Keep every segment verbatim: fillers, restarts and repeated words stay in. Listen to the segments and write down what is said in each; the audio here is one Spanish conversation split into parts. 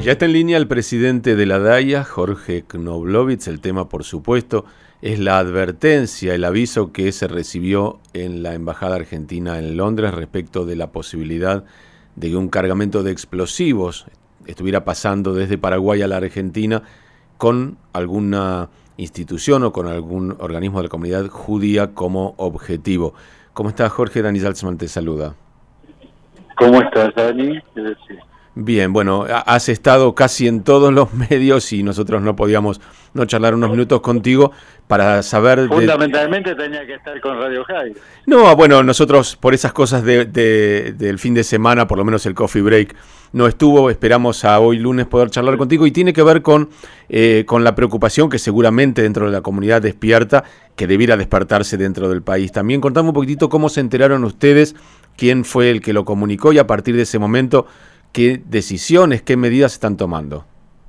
Ya está en línea el presidente de la DAIA, Jorge Knoblovitz. El tema, por supuesto, es la advertencia, el aviso que se recibió en la Embajada Argentina en Londres respecto de la posibilidad de que un cargamento de explosivos estuviera pasando desde Paraguay a la Argentina con alguna institución o con algún organismo de la comunidad judía como objetivo. ¿Cómo está, Jorge? Dani Salzman te saluda. ¿Cómo estás, Dani? Bien, bueno, has estado casi en todos los medios y nosotros no podíamos no charlar unos minutos contigo para saber... Fundamentalmente de... tenía que estar con Radio High. No, bueno, nosotros por esas cosas de, de, del fin de semana, por lo menos el coffee break, no estuvo. Esperamos a hoy lunes poder charlar contigo y tiene que ver con, eh, con la preocupación que seguramente dentro de la comunidad despierta, que debiera despertarse dentro del país. También contame un poquitito cómo se enteraron ustedes, quién fue el que lo comunicó y a partir de ese momento... ¿Qué decisiones, qué medidas están tomando?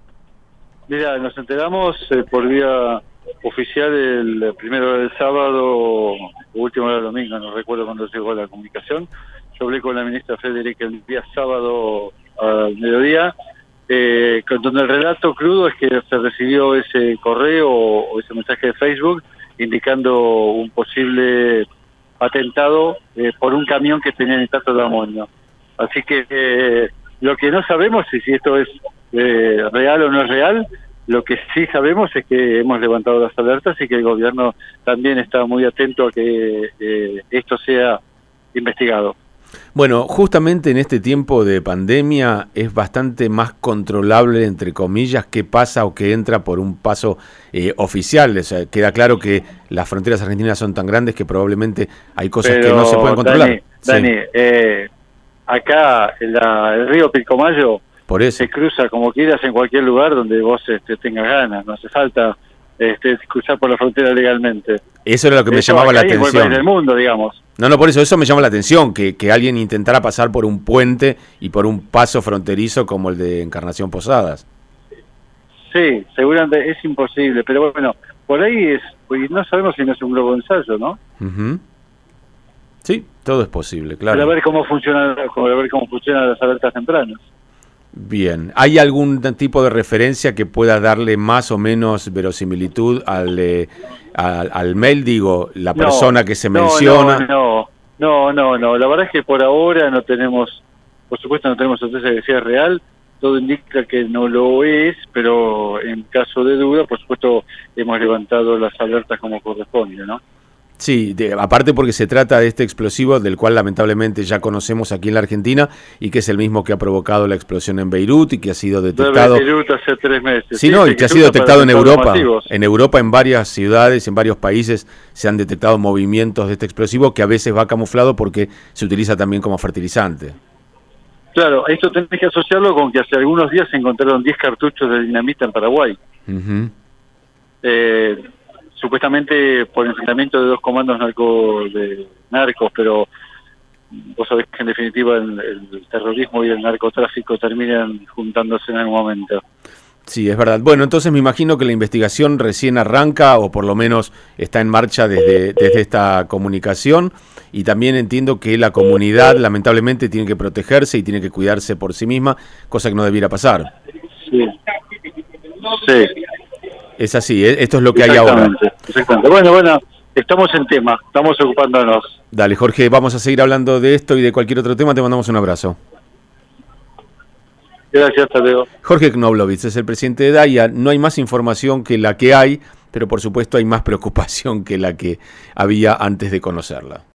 Mira, nos enteramos eh, por vía oficial el primero del sábado, o último del domingo, no recuerdo cuándo llegó la comunicación. Yo hablé con la ministra Federica el día sábado al mediodía, eh, con donde el relato crudo es que se recibió ese correo o ese mensaje de Facebook indicando un posible atentado eh, por un camión que tenía nitrato de amonio. Así que... Eh, Lo que no sabemos es si esto es eh, real o no es real. Lo que sí sabemos es que hemos levantado las alertas y que el gobierno también está muy atento a que eh, esto sea investigado. Bueno, justamente en este tiempo de pandemia es bastante más controlable, entre comillas, qué pasa o qué entra por un paso eh, oficial. O sea, queda claro que las fronteras argentinas son tan grandes que probablemente hay cosas Pero, que no se pueden controlar. Dani, sí. Dani eh, acá en la, el río Pilcomayo Por eso. se cruza como quieras en cualquier lugar donde vos este, tengas ganas, no hace falta este, cruzar por la frontera legalmente. Eso era lo que me eso llamaba la en atención. En el mundo, digamos. No, no, por eso, eso me llama la atención, que, que alguien intentara pasar por un puente y por un paso fronterizo como el de Encarnación Posadas. Sí, seguramente es imposible, pero bueno, por ahí es, pues no sabemos si no es un globo de ensayo, ¿no? Uh-huh. Sí, todo es posible, claro. Para ver cómo funciona, para ver cómo funcionan las alertas tempranas. Bien, ¿hay algún tipo de referencia que pueda darle más o menos verosimilitud al eh, al, al mail, digo, la persona no, que se no, menciona? No, no, no, no, la verdad es que por ahora no tenemos, por supuesto no tenemos certeza de que sea real, todo indica que no lo es, pero en caso de duda, por supuesto hemos levantado las alertas como corresponde, ¿no? Sí, de, aparte porque se trata de este explosivo del cual lamentablemente ya conocemos aquí en la Argentina y que es el mismo que ha provocado la explosión en Beirut y que ha sido detectado... En Beirut hace tres meses. Sí, sí no, y que ha sido detectado en Europa. Masivos. En Europa, en varias ciudades, en varios países se han detectado movimientos de este explosivo que a veces va camuflado porque se utiliza también como fertilizante. Claro, esto tenés que asociarlo con que hace algunos días se encontraron diez cartuchos de dinamita en Paraguay. Uh-huh. Eh... supuestamente por enfrentamiento de dos comandos narco de narcos, pero vos sabés que en definitiva el, el terrorismo y el narcotráfico terminan juntándose en algún momento. Sí, es verdad. Bueno, entonces me imagino que la investigación recién arranca o por lo menos está en marcha desde, desde esta comunicación y también entiendo que la comunidad lamentablemente tiene que protegerse y tiene que cuidarse por sí misma, cosa que no debiera pasar. Sí, sí. Es así, ¿eh? Esto es lo que hay ahora. Exactamente. Bueno, bueno, estamos en tema, estamos ocupándonos. Dale, Jorge, vamos a seguir hablando de esto y de cualquier otro tema. Te mandamos un abrazo. Gracias, hasta luego. Jorge Knoblovitz es el presidente de DAIA. No hay más información que la que hay, pero por supuesto hay más preocupación que la que había antes de conocerla.